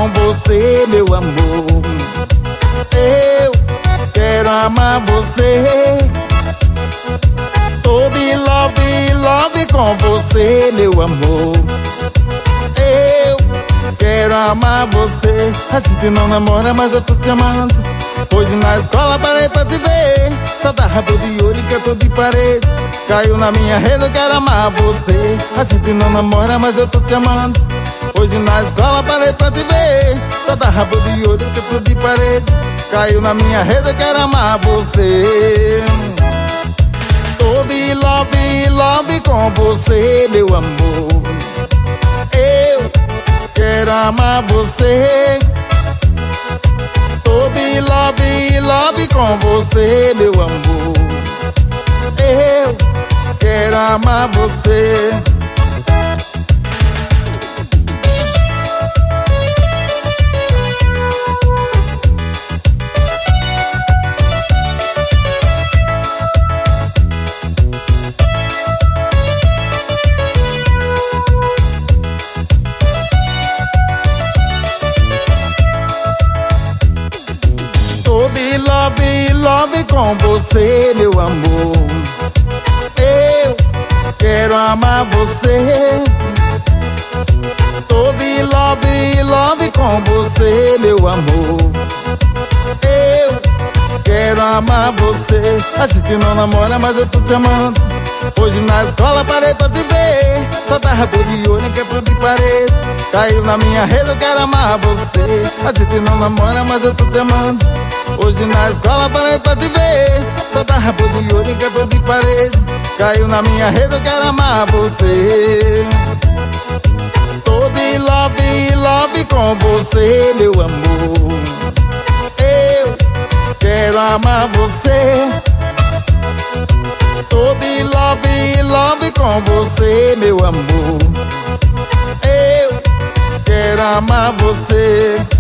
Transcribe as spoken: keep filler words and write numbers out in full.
com você, meu amor. Eu quero amar você. Tô de love, love com você, meu amor. Eu quero amar você. A gente não namora, mas eu tô te amando. Hoje na escola parei pra te ver. Só dá rabo de olho e canto de parede. Caiu na minha rede, eu quero amar você. A gente não namora, mas eu tô te amando. Hoje na escola parei pra te ver. Só dá rabo de olho e canto de parede. Caiu na minha rede, eu quero amar você. Tô de love, love com você, meu amor. Eu quero amar você. Tô de love, love com você, meu amor. Eu quero amar você. Tô de love, love com você, meu amor. Eu quero amar você. Tô de love, love com você, meu amor. Eu quero amar você. A gente não namora, mas eu tô te amando. Hoje na escola parei pra te ver. Só dá rabo de olho e quebra de parede. Caiu na minha rede, eu quero amar você. A gente não namora, mas eu tô te amando. Hoje na escola parei pra te ver. Só dá rabo de olho e quebra de parede. Caiu na minha rede, eu quero amar você. Tô de love, love com você, meu amor. Eu quero amar você. Tô de love, love com você, meu amor. Eu quero amar você.